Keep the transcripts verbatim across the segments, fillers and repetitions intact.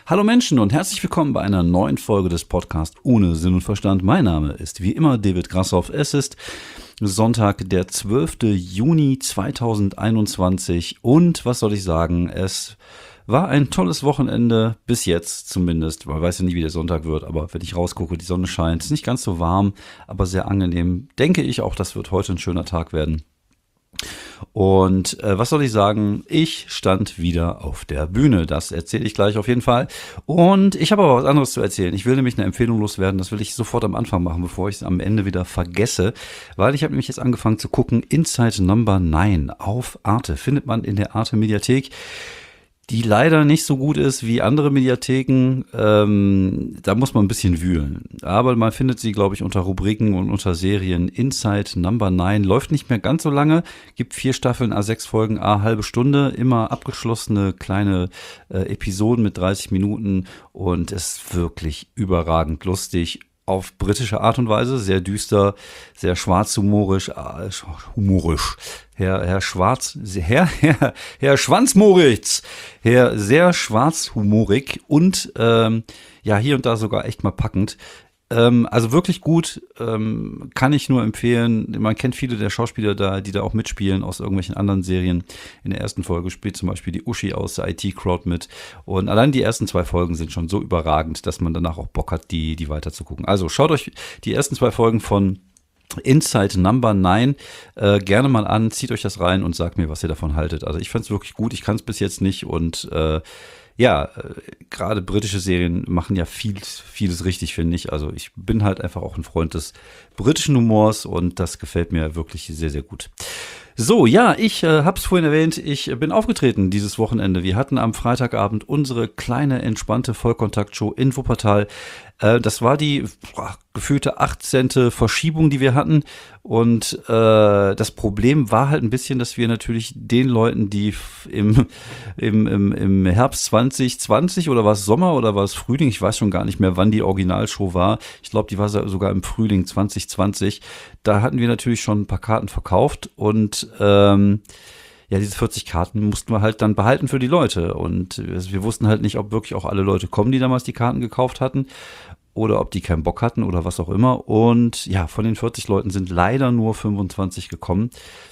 Hallo Menschen und herzlich willkommen bei einer neuen Folge des Podcasts Ohne Sinn und Verstand. Mein Name ist wie immer David Grassoff. Es ist Sonntag, der zwölfte Juni zweitausendeinundzwanzig und was soll ich sagen, es war ein tolles Wochenende, bis jetzt zumindest. Man weiß ja nie, wie der Sonntag wird, aber wenn ich rausgucke, die Sonne scheint, es ist nicht ganz so warm, aber sehr angenehm. Denke ich auch, das wird heute ein schöner Tag werden. Und äh, was soll ich sagen? Ich stand wieder auf der Bühne. Das erzähle ich gleich auf jeden Fall. Und ich habe aber was anderes zu erzählen. Ich will nämlich eine Empfehlung loswerden. Das will ich sofort am Anfang machen, bevor ich es am Ende wieder vergesse. Weil ich habe nämlich jetzt angefangen zu gucken. Inside Number neun auf Arte. Findet man in der Arte Mediathek. Die leider nicht so gut ist wie andere Mediatheken. Ähm, da muss man ein bisschen wühlen. Aber man findet sie, glaube ich, unter Rubriken und unter Serien. Inside Number neun läuft nicht mehr ganz so lange. Gibt vier Staffeln, a sechs Folgen, a halbe Stunde. Immer abgeschlossene kleine äh, Episoden mit dreißig Minuten. Und es ist wirklich überragend lustig. Auf britische Art und Weise, sehr düster, sehr schwarzhumorisch, äh, humorisch. Herr, Herr Schwarz, Herr, Herr, Herr Schwanzmoritz, Herr sehr schwarzhumorig und ähm, ja, hier und da sogar echt mal packend. Ähm, also wirklich gut, ähm, kann ich nur empfehlen. Man kennt viele der Schauspieler da, die da auch mitspielen aus irgendwelchen anderen Serien. In der ersten Folge spielt zum Beispiel die Uschi aus der I T-Crowd mit. Und allein die ersten zwei Folgen sind schon so überragend, dass man danach auch Bock hat, die, die weiter zu gucken. Also schaut euch die ersten zwei Folgen von Inside Number neun äh, gerne mal an, zieht euch das rein und sagt mir, was ihr davon haltet. Also ich fand es wirklich gut, ich kann es bis jetzt nicht und äh, ja, äh, gerade britische Serien machen ja viel, vieles richtig, finde ich. Also ich bin halt einfach auch ein Freund des britischen Humors und das gefällt mir wirklich sehr, sehr gut. So, ja, ich äh, habe es vorhin erwähnt, ich bin aufgetreten dieses Wochenende. Wir hatten am Freitagabend unsere kleine, entspannte Vollkontaktshow in Wuppertal. Äh, das war die boah, gefühlte achtzehnte Verschiebung, die wir hatten. Und äh, das Problem war halt ein bisschen, dass wir natürlich den Leuten, die im, im, im, im Herbst zwanzig zwanzig oder war es Sommer oder war es Frühling, ich weiß schon gar nicht mehr, wann die Originalshow war. Ich glaube, die war sogar im Frühling zwanzig zwanzig. Da hatten wir natürlich schon ein paar Karten verkauft und ähm, ja, diese vierzig Karten mussten wir halt dann behalten für die Leute. Und wir wussten halt nicht, ob wirklich auch alle Leute kommen, die damals die Karten gekauft hatten. Oder ob die keinen Bock hatten oder was auch immer. Und ja, von den vierzig Leuten sind leider nur fünfundzwanzig gekommen.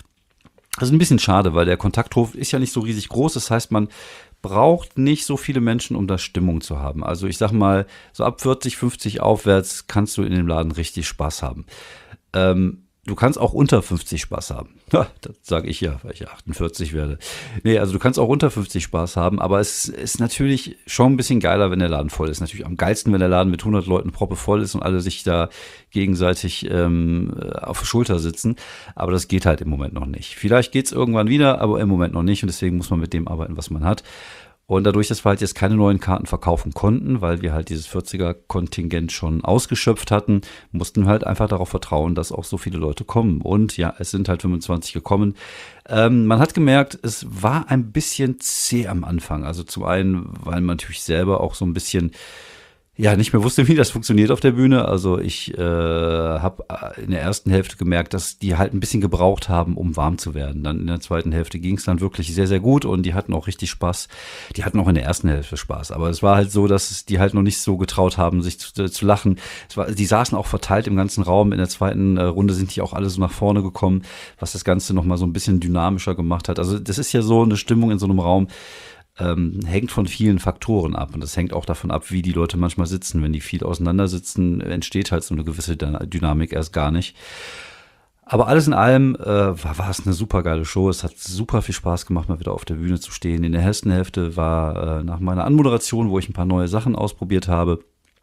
Das ist ein bisschen schade, weil der Kontakthof ist ja nicht so riesig groß. Das heißt, man braucht nicht so viele Menschen, um da Stimmung zu haben. Also ich sag mal, so ab vierzig, fünfzig aufwärts kannst du in dem Laden richtig Spaß haben. Ähm, Du kannst auch unter fünfzig Spaß haben. Ha, das sage ich ja, weil ich achtundvierzig werde. Nee, also du kannst auch unter fünfzig Spaß haben, aber es ist natürlich schon ein bisschen geiler, wenn der Laden voll ist. Natürlich am geilsten, wenn der Laden mit hundert Leuten proppe voll ist und alle sich da gegenseitig ähm, auf der Schulter sitzen. Aber das geht halt im Moment noch nicht. Vielleicht geht's irgendwann wieder, aber im Moment noch nicht und deswegen muss man mit dem arbeiten, was man hat. Und dadurch, dass wir halt jetzt keine neuen Karten verkaufen konnten, weil wir halt dieses vierziger-Kontingent schon ausgeschöpft hatten, mussten wir halt einfach darauf vertrauen, dass auch so viele Leute kommen. Und ja, es sind halt fünfundzwanzig gekommen. Ähm, man hat gemerkt, es war ein bisschen zäh am Anfang. Also zum einen, weil man natürlich selber auch so ein bisschen ja nicht mehr wusste, wie das funktioniert auf der Bühne. Also ich äh, habe in der ersten Hälfte gemerkt, dass die halt ein bisschen gebraucht haben, um warm zu werden. Dann in der zweiten Hälfte ging es dann wirklich sehr, sehr gut und die hatten auch richtig Spaß. Die hatten auch in der ersten Hälfte Spaß. Aber es war halt so, dass es die halt noch nicht so getraut haben, sich zu, zu lachen. Es war, die saßen auch verteilt im ganzen Raum. In der zweiten äh, Runde sind die auch alle so nach vorne gekommen, was das Ganze nochmal so ein bisschen dynamischer gemacht hat. Also das ist ja so eine Stimmung in so einem Raum, Ähm, hängt von vielen Faktoren ab und das hängt auch davon ab, wie die Leute manchmal sitzen. Wenn die viel auseinander sitzen, entsteht halt so eine gewisse Dynamik erst gar nicht. Aber alles in allem äh, war, war es eine super geile Show. Es hat super viel Spaß gemacht, mal wieder auf der Bühne zu stehen. In der ersten Hälfte war äh, nach meiner Anmoderation, wo ich ein paar neue Sachen ausprobiert habe,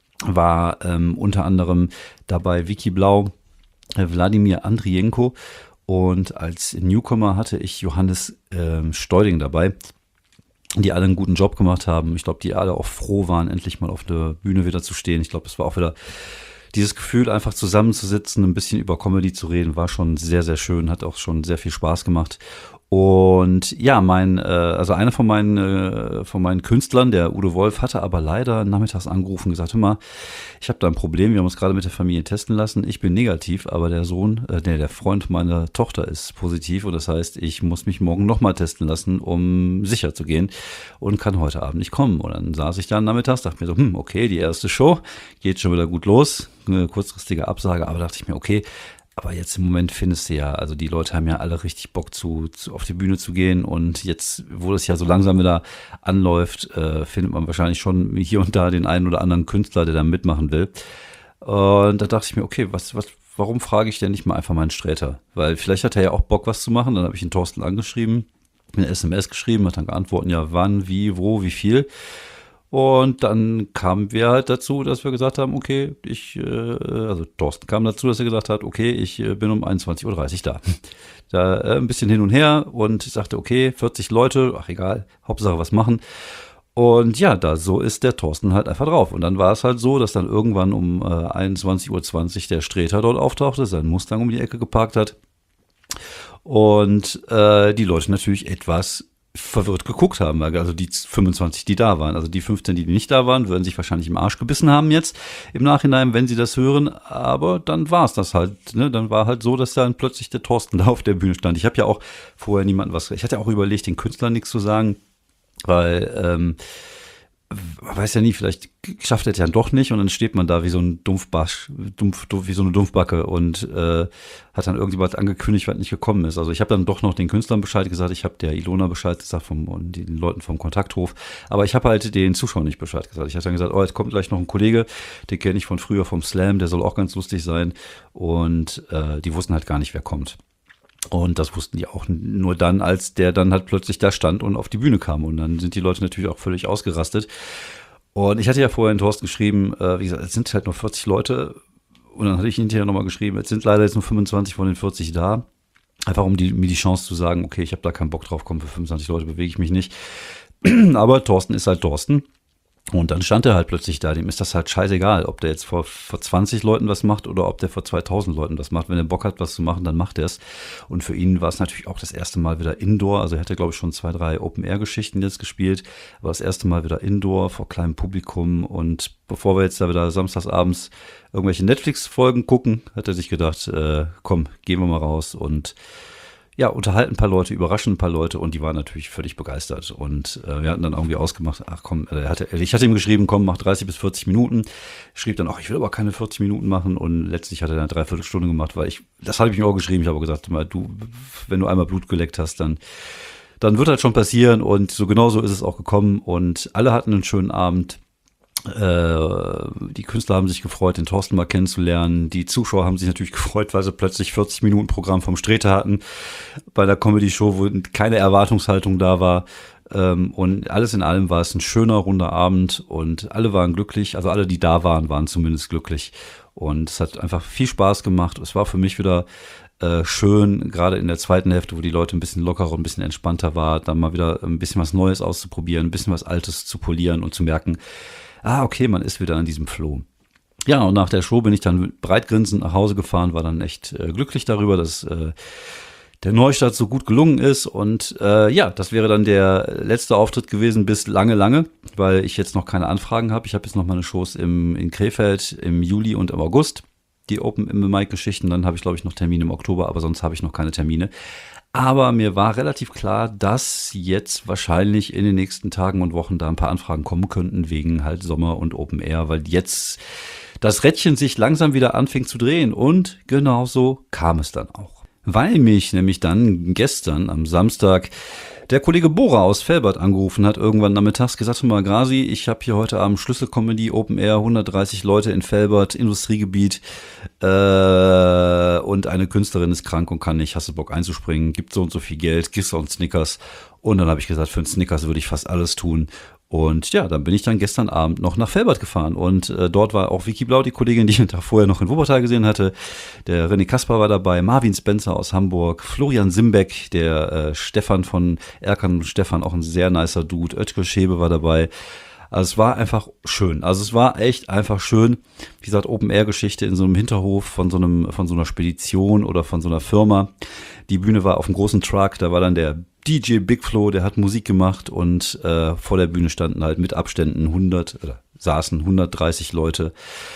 war ähm, unter anderem dabei Vicky Blau, äh, Wladimir Andrienko und als Newcomer hatte ich Johannes äh, Steuding dabei, die alle einen guten Job gemacht haben. Ich glaube, die alle auch froh waren, endlich mal auf der Bühne wieder zu stehen. Ich glaube, es war auch wieder dieses Gefühl, einfach zusammenzusitzen, ein bisschen über Comedy zu reden, war schon sehr, sehr schön, hat auch schon sehr viel Spaß gemacht. Und ja, mein, äh, also einer von meinen, äh, von meinen Künstlern, der Udo Wolf, hatte aber leider nachmittags angerufen und gesagt, hör mal, ich habe da ein Problem, wir haben uns gerade mit der Familie testen lassen, ich bin negativ, aber der Sohn, äh, der, der Freund meiner Tochter ist positiv und das heißt, ich muss mich morgen nochmal testen lassen, um sicher zu gehen und kann heute Abend nicht kommen. Und dann saß ich da nachmittags, dachte mir so, hm, okay, die erste Show geht schon wieder gut los, eine kurzfristige Absage, aber dachte ich mir, okay, aber jetzt im Moment findest du ja, also die Leute haben ja alle richtig Bock zu, zu auf die Bühne zu gehen und jetzt, wo das ja so langsam wieder anläuft, äh, findet man wahrscheinlich schon hier und da den einen oder anderen Künstler, der da mitmachen will. Und da dachte ich mir, okay, was, was, warum frage ich denn nicht mal einfach meinen Sträter? Weil vielleicht hat er ja auch Bock, was zu machen. Dann habe ich ihn Thorsten angeschrieben, eine S M S geschrieben, hat dann geantwortet, ja, wann, wie, wo, wie viel. Und dann kamen wir halt dazu, dass wir gesagt haben, okay, ich, äh, also Thorsten kam dazu, dass er gesagt hat, okay, ich äh, bin um einundzwanzig Uhr dreißig da. Da äh, ein bisschen hin und her und ich sagte, okay, vierzig Leute, ach egal, Hauptsache was machen. Und ja, da so ist der Thorsten halt einfach drauf. Und dann war es halt so, dass dann irgendwann um äh, einundzwanzig Uhr zwanzig der Sträter dort auftauchte, seinen Mustang um die Ecke geparkt hat. Und äh, die Leute natürlich etwas verwirrt geguckt haben, also die fünfundzwanzig, die da waren, also die fünfzehn, die nicht da waren, würden sich wahrscheinlich im Arsch gebissen haben jetzt im Nachhinein, wenn sie das hören, aber dann war es das halt, ne? Dann war halt so, dass dann plötzlich der Thorsten da auf der Bühne stand. Ich habe ja auch vorher niemanden was, ich hatte auch überlegt, den Künstlern nichts zu sagen, weil ähm, man weiß ja nie, vielleicht schafft er es ja doch nicht und dann steht man da wie so ein Dumpfbasch, dumpf, dumpf, wie so eine Dumpfbacke und äh, hat dann irgendjemand angekündigt, was nicht gekommen ist. Also ich habe dann doch noch den Künstlern Bescheid gesagt, ich habe der Ilona Bescheid gesagt vom, und den Leuten vom Kontakthof, aber ich habe halt den Zuschauern nicht Bescheid gesagt. Ich habe dann gesagt, oh, jetzt kommt gleich noch ein Kollege, den kenne ich von früher vom Slam, der soll auch ganz lustig sein und äh, die wussten halt gar nicht, wer kommt. Und das wussten die auch nur dann, als der dann halt plötzlich da stand und auf die Bühne kam. Und dann sind die Leute natürlich auch völlig ausgerastet. Und ich hatte ja vorher in Thorsten geschrieben, äh, wie gesagt, es sind halt nur vierzig Leute. Und dann hatte ich hinterher nochmal geschrieben, es sind leider jetzt nur fünfundzwanzig von den vierzig da. Einfach um die, mir die Chance zu sagen, okay, ich habe da keinen Bock drauf, komm, für fünfundzwanzig Leute bewege ich mich nicht. Aber Thorsten ist halt Thorsten. Und dann stand er halt plötzlich da, dem ist das halt scheißegal, ob der jetzt vor, vor zwanzig Leuten was macht oder ob der vor zweitausend Leuten was macht. Wenn er Bock hat, was zu machen, dann macht er es. Und für ihn war es natürlich auch das erste Mal wieder Indoor. Also er hatte, glaube ich, schon zwei, drei Open-Air-Geschichten jetzt gespielt. Aber das erste Mal wieder Indoor vor kleinem Publikum. Und bevor wir jetzt da wieder samstagsabends irgendwelche Netflix-Folgen gucken, hat er sich gedacht, äh, komm, gehen wir mal raus und ja, unterhalten ein paar Leute, überraschen ein paar Leute und die waren natürlich völlig begeistert. Und äh, wir hatten dann irgendwie ausgemacht, ach komm, er hatte, ich hatte ihm geschrieben, komm, mach dreißig bis vierzig Minuten. Schrieb dann, ach, ich will aber keine vierzig Minuten machen und letztlich hat er dann eine Dreiviertelstunde gemacht, weil ich, das habe ich mir auch geschrieben, ich habe gesagt, mal, du, wenn du einmal Blut geleckt hast, dann, dann wird halt schon passieren und so genau so ist es auch gekommen und alle hatten einen schönen Abend. Die Künstler haben sich gefreut, den Thorsten mal kennenzulernen. Die Zuschauer haben sich natürlich gefreut, weil sie plötzlich vierzig Minuten Programm vom Sträter hatten bei der Comedy-Show, wo keine Erwartungshaltung da war. Und alles in allem war es ein schöner, runder Abend und alle waren glücklich. Also alle, die da waren, waren zumindest glücklich. Und es hat einfach viel Spaß gemacht. Es war für mich wieder äh, schön, gerade in der zweiten Hälfte, wo die Leute ein bisschen lockerer und ein bisschen entspannter waren, dann mal wieder ein bisschen was Neues auszuprobieren, ein bisschen was Altes zu polieren und zu merken, ah, okay, man ist wieder an diesem Flow. Ja, und nach der Show bin ich dann breitgrinsend nach Hause gefahren, war dann echt äh, glücklich darüber, dass äh, der Neustart so gut gelungen ist. Und äh, ja, das wäre dann der letzte Auftritt gewesen bis lange, lange, weil ich jetzt noch keine Anfragen habe. Ich habe jetzt noch meine Shows im, in Krefeld im Juli und im August, die Open-Mic-Geschichten. Dann habe ich, glaube ich, noch Termine im Oktober, aber sonst habe ich noch keine Termine. Aber mir war relativ klar, dass jetzt wahrscheinlich in den nächsten Tagen und Wochen da ein paar Anfragen kommen könnten wegen halt Sommer und Open Air, weil jetzt das Rädchen sich langsam wieder anfing zu drehen und genauso kam es dann auch. Weil mich nämlich dann gestern am Samstag der Kollege Bora aus Velbert angerufen hat, irgendwann nachmittags gesagt, mal Grasi, ich habe hier heute Abend Schlüsselcomedy, Open Air, hundertdreißig Leute in Velbert, Industriegebiet äh, und eine Künstlerin ist krank und kann nicht, hast du Bock einzuspringen, gibt so und so viel Geld, gibst du uns Snickers und dann habe ich gesagt, für einen Snickers würde ich fast alles tun. Und ja, dann bin ich dann gestern Abend noch nach Velbert gefahren und äh, dort war auch Vicky Blau, die Kollegin, die ich den Tag vorher noch in Wuppertal gesehen hatte. Der René Kasper war dabei, Marvin Spencer aus Hamburg, Florian Simbeck, der äh, Stefan von Erkan und Stefan, auch ein sehr nicer Dude, Oetker Schäbe war dabei. Also es war einfach schön. Also es war echt einfach schön. Wie gesagt, Open-Air-Geschichte in so einem Hinterhof von so einem, von so einer Spedition oder von so einer Firma, Die Bühne war auf dem großen Truck, da war dann der D J Big Flo, der hat Musik gemacht und äh, vor der Bühne standen halt mit Abständen hundert, oder saßen hundertdreißig Leute.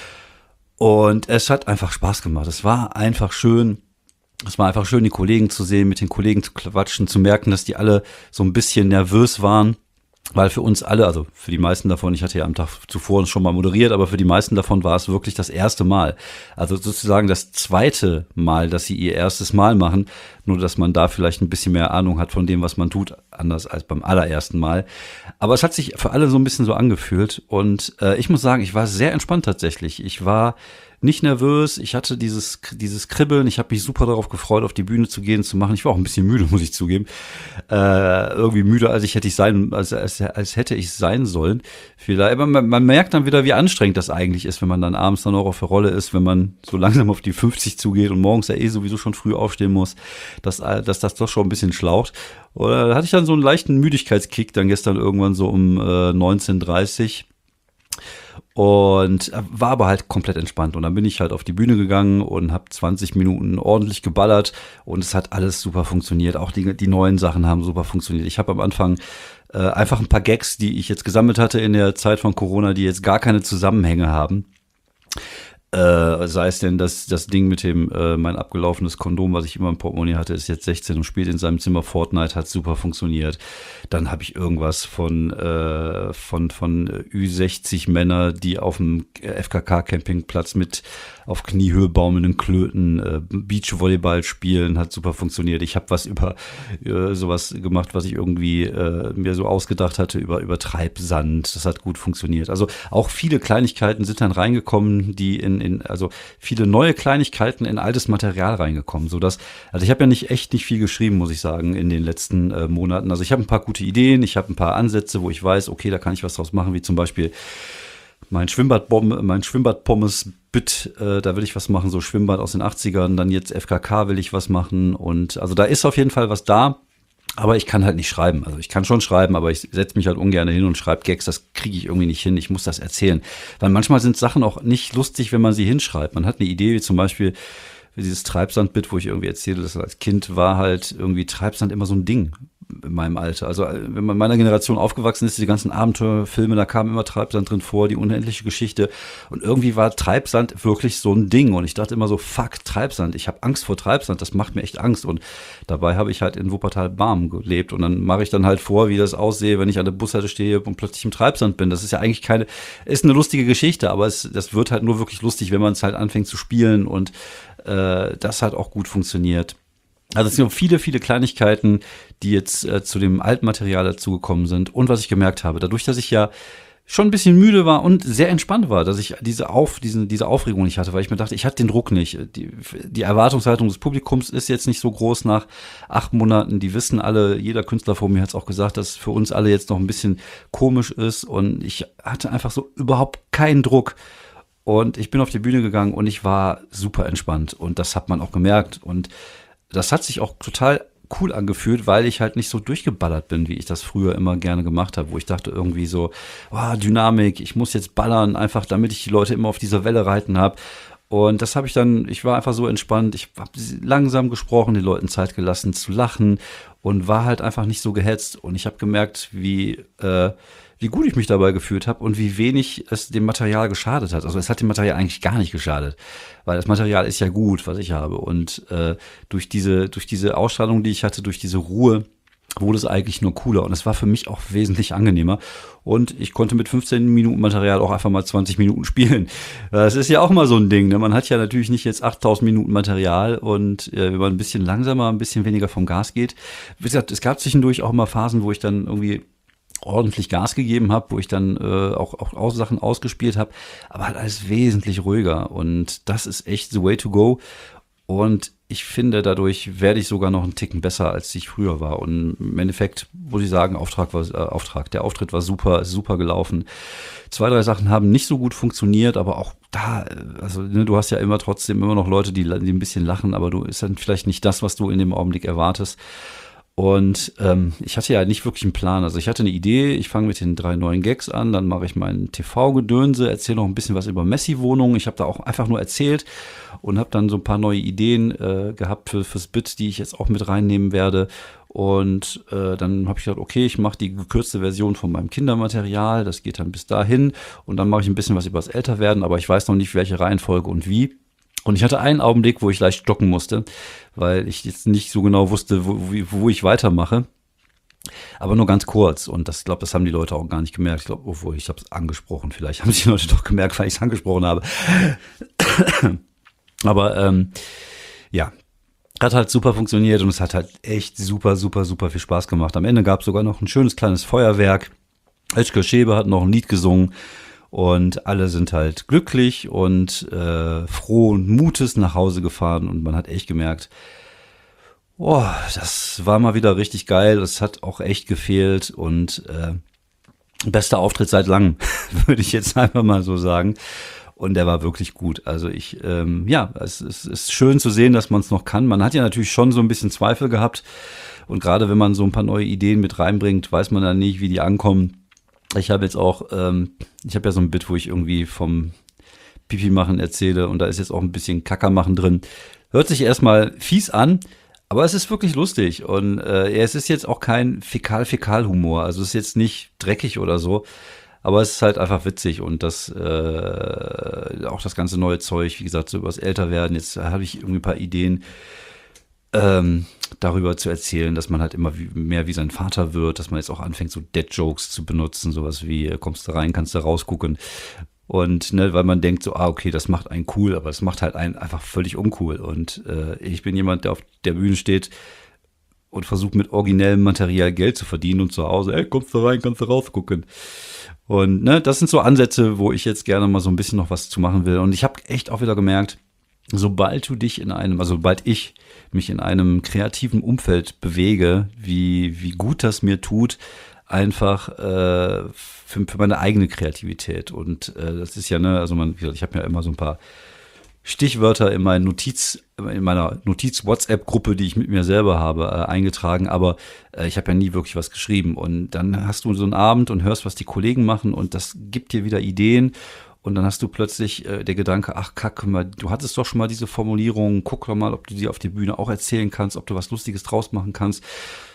Und es hat einfach Spaß gemacht. Es war einfach schön. Es war einfach schön, die Kollegen zu sehen, mit den Kollegen zu quatschen, zu merken, dass die alle so ein bisschen nervös waren. Weil für uns alle, also für die meisten davon, ich hatte ja am Tag zuvor schon mal moderiert, aber für die meisten davon war es wirklich das erste Mal. Also sozusagen das zweite Mal, dass sie ihr erstes Mal machen, nur dass man da vielleicht ein bisschen mehr Ahnung hat von dem, was man tut, anders als beim allerersten Mal. Aber es hat sich für alle so ein bisschen so angefühlt und äh, ich muss sagen, ich war sehr entspannt tatsächlich. Ich war nicht nervös, ich hatte dieses dieses Kribbeln, ich habe mich super darauf gefreut, auf die Bühne zu gehen, zu machen. Ich war auch ein bisschen müde, muss ich zugeben. Äh, irgendwie müder, als ich hätte ich sein, als, als, als hätte ich sein sollen. Vielleicht, aber man, man merkt dann wieder, wie anstrengend das eigentlich ist, wenn man dann abends dann auch auf der Rolle ist, wenn man so langsam auf die fünfzig zugeht und morgens ja eh sowieso schon früh aufstehen muss, dass, dass das doch schon ein bisschen schlaucht. Oder da hatte ich dann so einen leichten Müdigkeitskick dann gestern irgendwann so um äh, neunzehn Uhr dreißig. Und war aber halt komplett entspannt. Und dann bin ich halt auf die Bühne gegangen und habe zwanzig Minuten ordentlich geballert. Und es hat alles super funktioniert. Auch die, die neuen Sachen haben super funktioniert. Ich habe am Anfang äh, einfach ein paar Gags, die ich jetzt gesammelt hatte in der Zeit von Corona, die jetzt gar keine Zusammenhänge haben. Äh, sei es denn, dass das Ding mit dem, äh, mein abgelaufenes Kondom, was ich immer im Portemonnaie hatte, ist jetzt sechzehn und spielt in seinem Zimmer Fortnite, hat super funktioniert. Dann habe ich irgendwas von, äh, von, von Ü sechzig Männer, die auf dem F K K-Campingplatz mit auf Kniehöhe baumelnden Klöten äh, Beachvolleyball spielen, hat super funktioniert. Ich habe was über äh, sowas gemacht, was ich irgendwie äh, mir so ausgedacht hatte, über, über Treibsand. Das hat gut funktioniert. Also auch viele Kleinigkeiten sind dann reingekommen, die in In, also viele neue Kleinigkeiten in altes Material reingekommen, so dass, also ich habe ja nicht echt nicht viel geschrieben, muss ich sagen, in den letzten äh, Monaten. Also ich habe ein paar gute Ideen, ich habe ein paar Ansätze, wo ich weiß, okay, da kann ich was draus machen, wie zum Beispiel mein Schwimmbadbombe, mein Schwimmbadpommes-Bit, äh, da will ich was machen, so Schwimmbad aus den achtzigern, dann jetzt F K K will ich was machen und also da ist auf jeden Fall was da. Aber ich kann halt nicht schreiben. Also ich kann schon schreiben, aber ich setze mich halt ungern hin und schreibe Gags. Das kriege ich irgendwie nicht hin. Ich muss das erzählen. Weil manchmal sind Sachen auch nicht lustig, wenn man sie hinschreibt. Man hat eine Idee, wie zum Beispiel dieses Treibsand-Bit, wo ich irgendwie erzähle, dass als Kind war halt irgendwie Treibsand immer so ein Ding in meinem Alter. Also wenn man in meiner Generation aufgewachsen ist, die ganzen Abenteuerfilme, da kam immer Treibsand drin vor, die unendliche Geschichte. Und irgendwie war Treibsand wirklich so ein Ding. Und ich dachte immer so, fuck, Treibsand. Ich habe Angst vor Treibsand. Das macht mir echt Angst. Und dabei habe ich halt in Wuppertal-Barmen gelebt. Und dann mache ich dann halt vor, wie das aussehe, wenn ich an der Bushalte stehe und plötzlich im Treibsand bin. Das ist ja eigentlich keine, ist eine lustige Geschichte, aber es, das wird halt nur wirklich lustig, wenn man es halt anfängt zu spielen. Und äh, das hat auch gut funktioniert. Also es sind viele, viele Kleinigkeiten, die jetzt äh, zu dem Altmaterial dazugekommen sind. Und was ich gemerkt habe, dadurch, dass ich ja schon ein bisschen müde war und sehr entspannt war, dass ich diese, Auf, diese, diese Aufregung nicht hatte, weil ich mir dachte, ich hatte den Druck nicht. Die, die Erwartungshaltung des Publikums ist jetzt nicht so groß nach acht Monaten. Die wissen alle, jeder Künstler vor mir hat es auch gesagt, dass es für uns alle jetzt noch ein bisschen komisch ist. Und ich hatte einfach so überhaupt keinen Druck. Und ich bin auf die Bühne gegangen und ich war super entspannt. Und das hat man auch gemerkt. Und das hat sich auch total cool angefühlt, weil ich halt nicht so durchgeballert bin, wie ich das früher immer gerne gemacht habe, wo ich dachte irgendwie so, oh, Dynamik, ich muss jetzt ballern, einfach damit ich die Leute immer auf dieser Welle reiten habe. Und das habe ich dann, ich war einfach so entspannt, ich habe langsam gesprochen, den Leuten Zeit gelassen zu lachen und war halt einfach nicht so gehetzt. Und ich habe gemerkt, wie äh, wie gut ich mich dabei gefühlt habe und wie wenig es dem Material geschadet hat. Also es hat dem Material eigentlich gar nicht geschadet, weil das Material ist ja gut, was ich habe. Und äh, durch diese durch diese Ausstrahlung, die ich hatte, durch diese Ruhe, wurde es eigentlich nur cooler. Und es war für mich auch wesentlich angenehmer. Und ich konnte mit fünfzehn Minuten Material auch einfach mal zwanzig Minuten spielen. Das ist ja auch mal so ein Ding, ne? Man hat ja natürlich nicht jetzt achttausend Minuten Material. Und äh, wenn man ein bisschen langsamer, ein bisschen weniger vom Gas geht. Wie gesagt, es gab zwischendurch auch mal Phasen, wo ich dann irgendwie ordentlich Gas gegeben habe, wo ich dann äh, auch, auch aus Sachen ausgespielt habe, aber halt alles wesentlich ruhiger und das ist echt the way to go und ich finde, dadurch werde ich sogar noch einen Ticken besser, als ich früher war und im Endeffekt muss ich sagen, Auftrag war, äh, Auftrag, der Auftritt war super, ist super gelaufen. Zwei, drei Sachen haben nicht so gut funktioniert, aber auch da, also ne, du hast ja immer trotzdem immer noch Leute, die, die ein bisschen lachen, aber du ist dann vielleicht nicht das, was du in dem Augenblick erwartest. Und ähm, ich hatte ja nicht wirklich einen Plan. Also ich hatte eine Idee, ich fange mit den drei neuen Gags an, dann mache ich mein T V-Gedönse, erzähle noch ein bisschen was über Messi-Wohnungen. Ich habe da auch einfach nur erzählt und habe dann so ein paar neue Ideen äh, gehabt für fürs Bit, die ich jetzt auch mit reinnehmen werde. Und äh, dann habe ich gedacht, okay, ich mache die gekürzte Version von meinem Kindermaterial, das geht dann bis dahin. Und dann mache ich ein bisschen was über das Älterwerden, aber ich weiß noch nicht, welche Reihenfolge und wie. Und ich hatte einen Augenblick, wo ich leicht stocken musste, weil ich jetzt nicht so genau wusste, wo, wo ich weitermache. Aber nur ganz kurz. Und das, glaube, das haben die Leute auch gar nicht gemerkt. Ich glaube, obwohl, ich habe es angesprochen. Vielleicht haben es die Leute doch gemerkt, weil ich es angesprochen habe. Aber ähm, ja, hat halt super funktioniert und es hat halt echt super, super, super viel Spaß gemacht. Am Ende gab es sogar noch ein schönes kleines Feuerwerk. Özgür Schebe hat noch ein Lied gesungen. Und alle sind halt glücklich und äh, froh und Mutes nach Hause gefahren. Und man hat echt gemerkt, oh, das war mal wieder richtig geil. Das hat auch echt gefehlt. Und äh, bester Auftritt seit langem, würde ich jetzt einfach mal so sagen. Und der war wirklich gut. Also ich, ähm, ja, es, es ist schön zu sehen, dass man es noch kann. Man hat ja natürlich schon so ein bisschen Zweifel gehabt. Und gerade wenn man so ein paar neue Ideen mit reinbringt, weiß man dann nicht, wie die ankommen. Ich habe jetzt auch, ähm, ich habe ja so ein Bit, wo ich irgendwie vom Pipi machen erzähle und da ist jetzt auch ein bisschen Kacker machen drin. Hört sich erstmal fies an, aber es ist wirklich lustig und äh, es ist jetzt auch kein Fäkal-Fäkal-Humor, also es ist jetzt nicht dreckig oder so, aber es ist halt einfach witzig und das, äh, auch das ganze neue Zeug, wie gesagt, so übers Älterwerden, jetzt habe ich irgendwie ein paar Ideen, Ähm, darüber zu erzählen, dass man halt immer wie, mehr wie sein Vater wird, dass man jetzt auch anfängt, so Dad-Jokes zu benutzen, sowas wie, äh, kommst du rein, kannst du rausgucken. Und ne, weil man denkt so, ah, okay, das macht einen cool, aber das macht halt einen einfach völlig uncool. Und äh, ich bin jemand, der auf der Bühne steht und versucht mit originellem Material Geld zu verdienen und zu Hause, ey, kommst du rein, kannst du rausgucken. Und ne, das sind so Ansätze, wo ich jetzt gerne mal so ein bisschen noch was zu machen will. Und ich habe echt auch wieder gemerkt, sobald du dich in einem, also sobald ich mich in einem kreativen Umfeld bewege, wie, wie gut das mir tut, einfach äh, für, für meine eigene Kreativität. Und äh, das ist ja, ne, also man, ich habe ja immer so ein paar Stichwörter in meinen Notiz, in meiner Notiz-WhatsApp-Gruppe, die ich mit mir selber habe, äh, eingetragen, aber äh, ich habe ja nie wirklich was geschrieben. Und dann hast du so einen Abend und hörst, was die Kollegen machen und das gibt dir wieder Ideen. Und dann hast du plötzlich äh, der Gedanke, ach kack, mal, du hattest doch schon mal diese Formulierung, guck doch mal, ob du die auf der Bühne auch erzählen kannst, ob du was Lustiges draus machen kannst.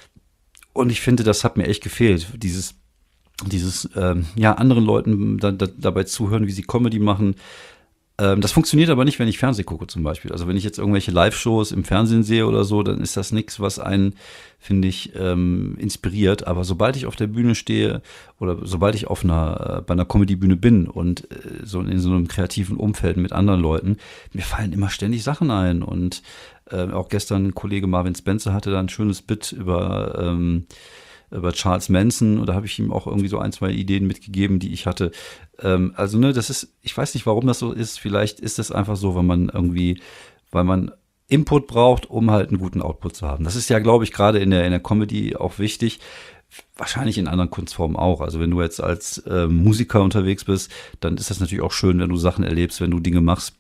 Und ich finde, das hat mir echt gefehlt, dieses, dieses ähm, ja, anderen Leuten da, da, dabei zuhören, wie sie Comedy machen. Ähm, das funktioniert aber nicht, wenn ich Fernsehen gucke zum Beispiel. Also wenn ich jetzt irgendwelche Live-Shows im Fernsehen sehe oder so, dann ist das nichts, was einen, finde ich, ähm, inspiriert. Aber sobald ich auf der Bühne stehe oder sobald ich auf einer, äh, bei einer Comedy-Bühne bin und äh, so in so einem kreativen Umfeld mit anderen Leuten, mir fallen immer ständig Sachen ein. Und äh, auch gestern ein Kollege Marvin Spencer hatte da ein schönes Bit über ähm, über Charles Manson und da habe ich ihm auch irgendwie so ein, zwei Ideen mitgegeben, die ich hatte. Ähm, also ne, das ist, ich weiß nicht, warum das so ist. Vielleicht ist es einfach so, weil man irgendwie, weil man Input braucht, um halt einen guten Output zu haben. Das ist ja, glaube ich, gerade in der in der Comedy auch wichtig. Wahrscheinlich in anderen Kunstformen auch. Also wenn du jetzt als äh, Musiker unterwegs bist, dann ist das natürlich auch schön, wenn du Sachen erlebst, wenn du Dinge machst.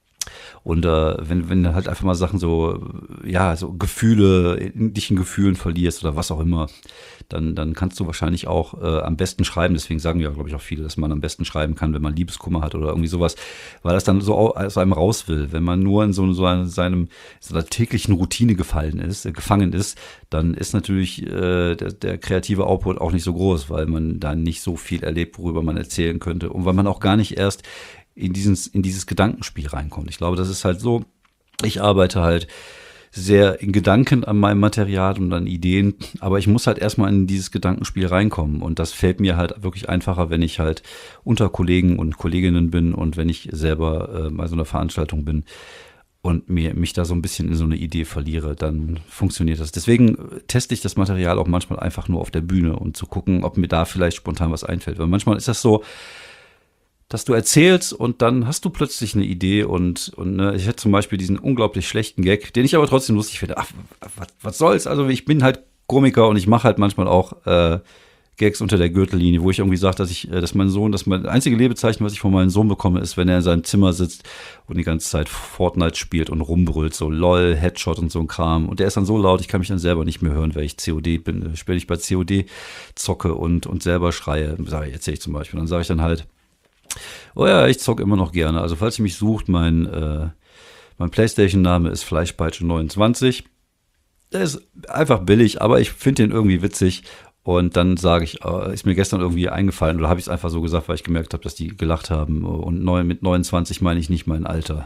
Und äh, wenn, wenn du halt einfach mal Sachen so, ja, so Gefühle, in dich in Gefühlen verlierst oder was auch immer, dann, dann kannst du wahrscheinlich auch äh, am besten schreiben. Deswegen sagen ja, glaube ich, auch viele, dass man am besten schreiben kann, wenn man Liebeskummer hat oder irgendwie sowas, weil das dann so aus einem raus will. Wenn man nur in so, so einem, seinem, so einer täglichen Routine gefallen ist, äh, gefangen ist, dann ist natürlich äh, der, der kreative Output auch nicht so groß, weil man da nicht so viel erlebt, worüber man erzählen könnte und weil man auch gar nicht erst in dieses, in dieses Gedankenspiel reinkommt. Ich glaube, das ist halt so, ich arbeite halt sehr in Gedanken an meinem Material und an Ideen, aber ich muss halt erstmal in dieses Gedankenspiel reinkommen und das fällt mir halt wirklich einfacher, wenn ich halt unter Kollegen und Kolleginnen bin und wenn ich selber äh, bei so einer Veranstaltung bin und mir, mich da so ein bisschen in so eine Idee verliere, dann funktioniert das. Deswegen teste ich das Material auch manchmal einfach nur auf der Bühne, um zu gucken, ob mir da vielleicht spontan was einfällt, weil manchmal ist das so, dass du erzählst und dann hast du plötzlich eine Idee und, und ne, ich hätte zum Beispiel diesen unglaublich schlechten Gag, den ich aber trotzdem lustig finde. Ach, was, was soll's? Also ich bin halt Komiker und ich mache halt manchmal auch äh, Gags unter der Gürtellinie, wo ich irgendwie sage, dass ich, dass mein Sohn, dass mein einzige Lebezeichen, was ich von meinem Sohn bekomme, ist, wenn er in seinem Zimmer sitzt und die ganze Zeit Fortnite spielt und rumbrüllt, so LOL, Headshot und so ein Kram. Und der ist dann so laut, ich kann mich dann selber nicht mehr hören, weil ich C O D bin, wenn ich bei C O D zocke und, und selber schreie, sage ich, erzähle ich zum Beispiel. Dann sage ich dann halt, oh ja, ich zocke immer noch gerne. Also falls ihr mich sucht, mein, äh, mein PlayStation-Name ist Fleischpeitsche neunundzwanzig. Der ist einfach billig, aber ich finde den irgendwie witzig. Und dann sage ich, äh, ist mir gestern irgendwie eingefallen oder habe ich es einfach so gesagt, weil ich gemerkt habe, dass die gelacht haben. Und neun, mit neunundzwanzig meine ich nicht mein Alter.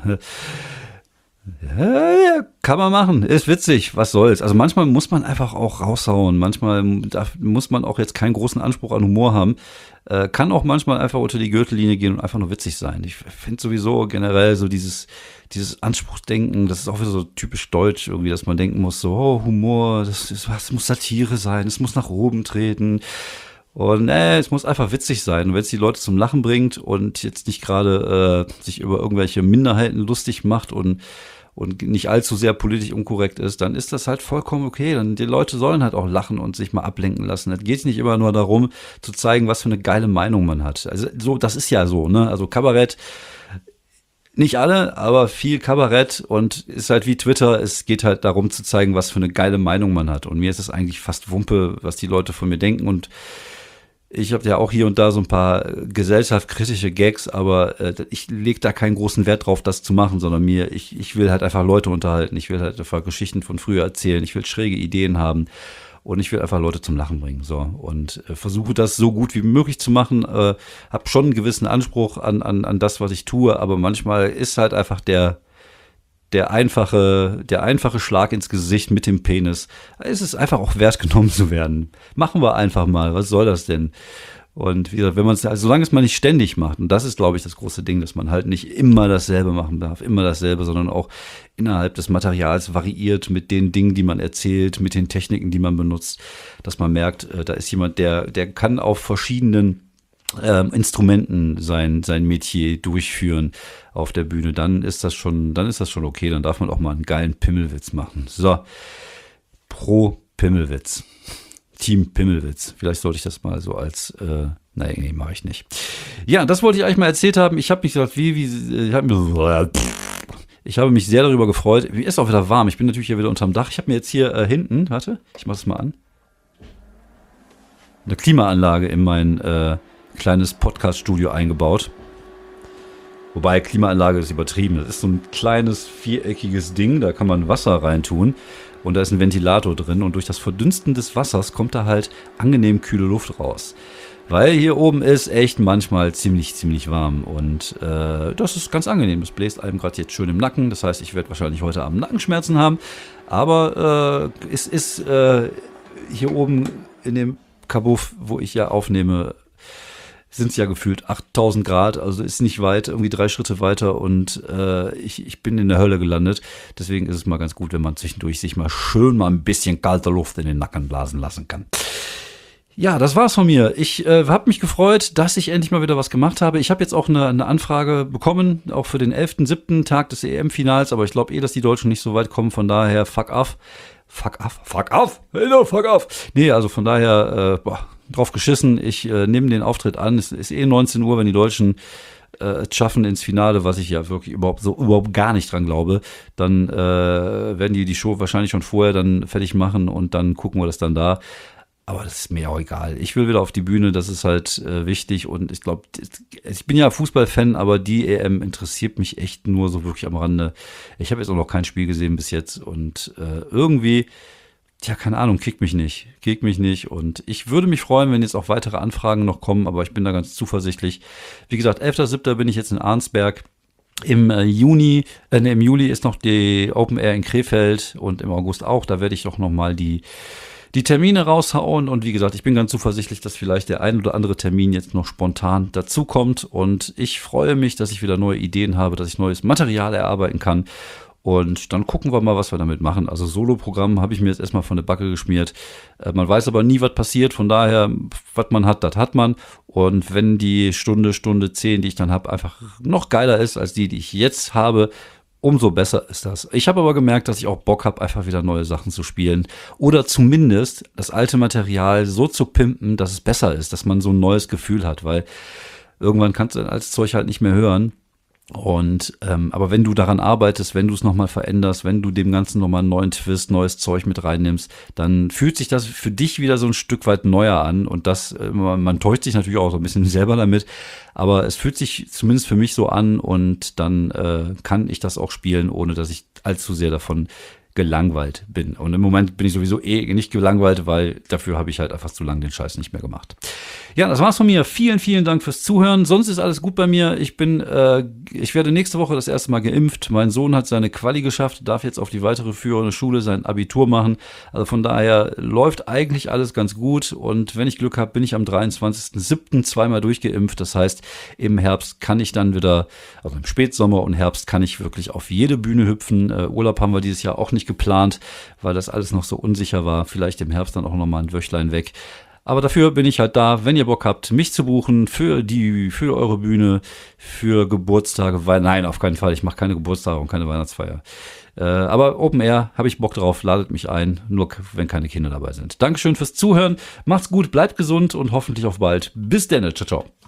Ja, ja, kann man machen, ist witzig, was soll's. Also manchmal muss man einfach auch raushauen, manchmal darf, muss man auch jetzt keinen großen Anspruch an Humor haben, äh, kann auch manchmal einfach unter die Gürtellinie gehen und einfach nur witzig sein. Ich finde sowieso generell so dieses, dieses Anspruchsdenken, das ist auch wieder so typisch deutsch irgendwie, dass man denken muss, so, oh, Humor, das, ist, das muss Satire sein, es muss nach oben treten. Und äh, es muss einfach witzig sein. Und wenn es die Leute zum Lachen bringt und jetzt nicht gerade äh, sich über irgendwelche Minderheiten lustig macht und, und nicht allzu sehr politisch unkorrekt ist, dann ist das halt vollkommen okay. Dann die Leute sollen halt auch lachen und sich mal ablenken lassen. Es geht nicht immer nur darum, zu zeigen, was für eine geile Meinung man hat. Also so, das ist ja so, ne? Also Kabarett, nicht alle, aber viel Kabarett und ist halt wie Twitter, es geht halt darum zu zeigen, was für eine geile Meinung man hat. Und mir ist es eigentlich fast Wumpe, was die Leute von mir denken. Und ich habe ja auch hier und da so ein paar gesellschaftskritische Gags, aber äh, ich lege da keinen großen Wert drauf, das zu machen, sondern mir, ich, ich will halt einfach Leute unterhalten. Ich will halt einfach Geschichten von früher erzählen. Ich will schräge Ideen haben und ich will einfach Leute zum Lachen bringen. So und äh, versuche das so gut wie möglich zu machen. Äh, habe schon einen gewissen Anspruch an, an, an das, was ich tue, aber manchmal ist halt einfach der Der einfache, der einfache Schlag ins Gesicht mit dem Penis. Es ist einfach auch wert, genommen zu werden. Machen wir einfach mal. Was soll das denn? Und wie gesagt, wenn man es, also solange es man nicht ständig macht, und das ist, glaube ich, das große Ding, dass man halt nicht immer dasselbe machen darf, immer dasselbe, sondern auch innerhalb des Materials variiert mit den Dingen, die man erzählt, mit den Techniken, die man benutzt, dass man merkt, da ist jemand, der, der kann auf verschiedenen Ähm, Instrumenten sein sein Metier durchführen auf der Bühne, dann ist das schon, dann ist das schon okay, dann darf man auch mal einen geilen Pimmelwitz machen. So, pro Pimmelwitz, Team Pimmelwitz. Vielleicht sollte ich das mal so als, äh, nein, nee, mache ich nicht. Ja, das wollte ich eigentlich mal erzählt haben. Ich habe mich gesagt, wie, wie, ich habe mir, ich habe mich sehr darüber gefreut. Mir ist auch wieder warm. Ich bin natürlich hier wieder unterm Dach. Ich habe mir jetzt hier äh, hinten, warte, ich mache es mal an, eine Klimaanlage in mein äh, kleines Podcast-Studio eingebaut. Wobei Klimaanlage ist übertrieben. Das ist so ein kleines viereckiges Ding, da kann man Wasser reintun und da ist ein Ventilator drin und durch das Verdünsten des Wassers kommt da halt angenehm kühle Luft raus. Weil hier oben ist echt manchmal ziemlich, ziemlich warm und äh, das ist ganz angenehm. Das bläst einem gerade jetzt schön im Nacken. Das heißt, ich werde wahrscheinlich heute Abend Nackenschmerzen haben. Aber äh, es ist äh, hier oben in dem Kabuff, wo ich ja aufnehme, sind es ja gefühlt achttausend Grad, also ist nicht weit, irgendwie drei Schritte weiter und äh, ich, ich bin in der Hölle gelandet. Deswegen ist es mal ganz gut, wenn man zwischendurch sich mal schön mal ein bisschen kalte Luft in den Nacken blasen lassen kann. Ja, das war's von mir. Ich äh, habe mich gefreut, dass ich endlich mal wieder was gemacht habe. Ich habe jetzt auch eine, eine Anfrage bekommen, auch für den elften siebten Tag des E M-Finals, aber ich glaube eh, dass die Deutschen nicht so weit kommen, von daher fuck off. Fuck off, fuck off, hello, fuck off. Nee, also von daher, äh, boah, drauf geschissen. Ich äh, nehme den Auftritt an. Es ist eh neunzehn Uhr, wenn die Deutschen äh, schaffen ins Finale, was ich ja wirklich überhaupt so überhaupt gar nicht dran glaube. Dann äh, werden die die Show wahrscheinlich schon vorher dann fertig machen und dann gucken wir das dann da. Aber das ist mir auch egal. Ich will wieder auf die Bühne, das ist halt äh, wichtig und ich glaube, ich bin ja Fußballfan, aber die E M interessiert mich echt nur so wirklich am Rande. Ich habe jetzt auch noch kein Spiel gesehen bis jetzt und äh, irgendwie, tja, keine Ahnung, kickt mich nicht, kickt mich nicht und ich würde mich freuen, wenn jetzt auch weitere Anfragen noch kommen, aber ich bin da ganz zuversichtlich. Wie gesagt, elfter siebter bin ich jetzt in Arnsberg. Im äh, Juni, äh, ne, im Juli ist noch die Open Air in Krefeld und im August auch, da werde ich doch noch mal die die Termine raushauen und wie gesagt, ich bin ganz zuversichtlich, dass vielleicht der ein oder andere Termin jetzt noch spontan dazukommt und ich freue mich, dass ich wieder neue Ideen habe, dass ich neues Material erarbeiten kann und dann gucken wir mal, was wir damit machen. Also Solo-Programm habe ich mir jetzt erstmal von der Backe geschmiert. Äh, man weiß aber nie, was passiert, von daher, was man hat, das hat man und wenn die Stunde, Stunde zehn, die ich dann habe, einfach noch geiler ist als die, die ich jetzt habe, umso besser ist das. Ich habe aber gemerkt, dass ich auch Bock habe, einfach wieder neue Sachen zu spielen oder zumindest das alte Material so zu pimpen, dass es besser ist, dass man so ein neues Gefühl hat, weil irgendwann kannst du dann als Zeug halt nicht mehr hören. Und ähm, aber wenn du daran arbeitest, wenn du es nochmal veränderst, wenn du dem Ganzen nochmal einen neuen Twist, neues Zeug mit reinnimmst, dann fühlt sich das für dich wieder so ein Stück weit neuer an. Und das, äh, man täuscht sich natürlich auch so ein bisschen selber damit, aber es fühlt sich zumindest für mich so an und dann äh, kann ich das auch spielen, ohne dass ich allzu sehr davon gelangweilt bin. Und im Moment bin ich sowieso eh nicht gelangweilt, weil dafür habe ich halt einfach zu lange den Scheiß nicht mehr gemacht. Ja, das war's von mir. Vielen, vielen Dank fürs Zuhören. Sonst ist alles gut bei mir. Ich bin, äh, ich werde nächste Woche das erste Mal geimpft. Mein Sohn hat seine Quali geschafft, darf jetzt auf die weitere führende Schule sein Abitur machen. Also von daher läuft eigentlich alles ganz gut. Und wenn ich Glück habe, bin ich am dreiundzwanzigsten siebten zweimal durchgeimpft. Das heißt, im Herbst kann ich dann wieder, also im Spätsommer und Herbst kann ich wirklich auf jede Bühne hüpfen. Äh, Urlaub haben wir dieses Jahr auch nicht geplant, weil das alles noch so unsicher war. Vielleicht im Herbst dann auch noch mal ein Wöchlein weg. Aber dafür bin ich halt da, wenn ihr Bock habt, mich zu buchen für die, für eure Bühne, für Geburtstage, weil nein, auf keinen Fall, ich mache keine Geburtstage und keine Weihnachtsfeier. Äh, aber Open Air, habe ich Bock drauf, ladet mich ein, nur wenn keine Kinder dabei sind. Dankeschön fürs Zuhören, macht's gut, bleibt gesund und hoffentlich auf bald. Bis dann, ciao, ciao.